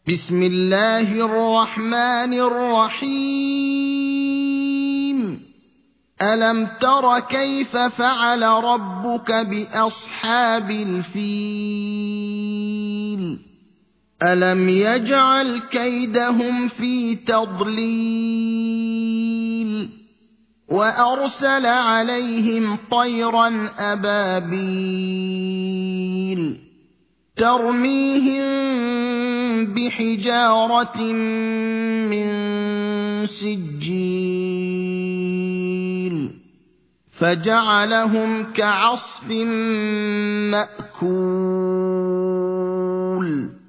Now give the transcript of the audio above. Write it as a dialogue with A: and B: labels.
A: بسم الله الرحمن الرحيم ألم تر كيف فعل ربك بأصحاب الفيل ألم يجعل كيدهم في تضليل وأرسل عليهم طيرا أبابيل ترميهم بحجارة من سجيل فجعلهم كعصف مأكول